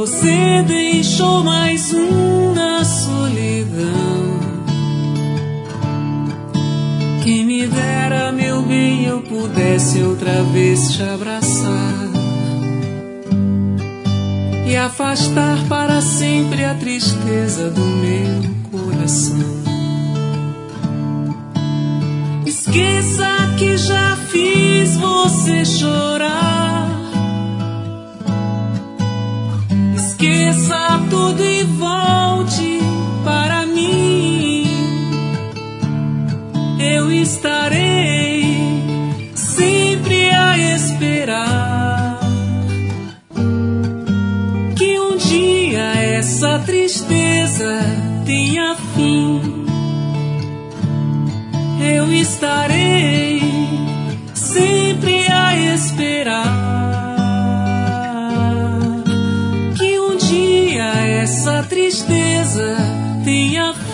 Você deixou mais um na solidão. Quem me dera, meu bem, eu pudesse outra vez te abraçar e afastar para sempre a tristeza do meu coração. Esqueça que já fiz você chorar. Esqueça tudo e volte para mim. Eu estarei sempre a esperar que um dia essa tristeza tenha fim. Eu estarei sempre a esperar que um dia essa tristeza tenha fim.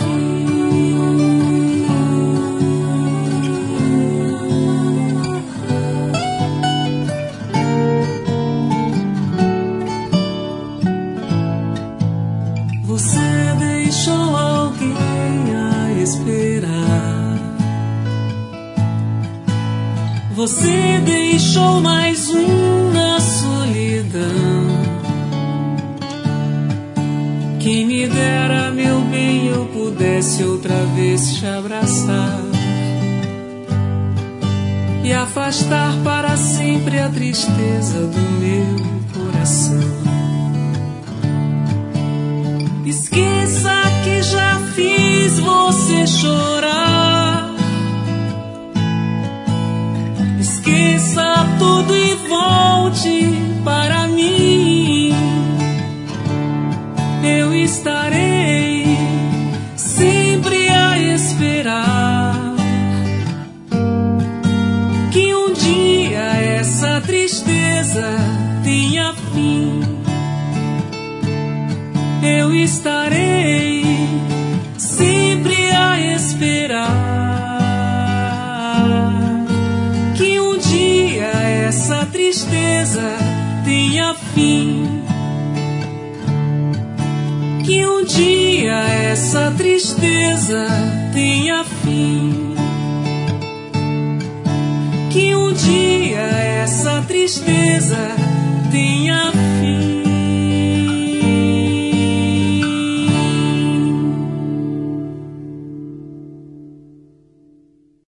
Você deixou alguém a esperar. Você deixou mais um na solidão. Quem me dera, meu bem, eu pudesse outra vez te abraçar e afastar para sempre a tristeza do meu coração. Esqueça que já fiz você chorar. Esqueça tudo e volte para mim. Eu estarei sempre a esperar que um dia essa tristeza tenha fim. Eu estarei sempre a esperar que um dia essa tristeza tenha fim. Que um dia essa tristeza tenha fim. Que um dia essa tristeza tenha fim.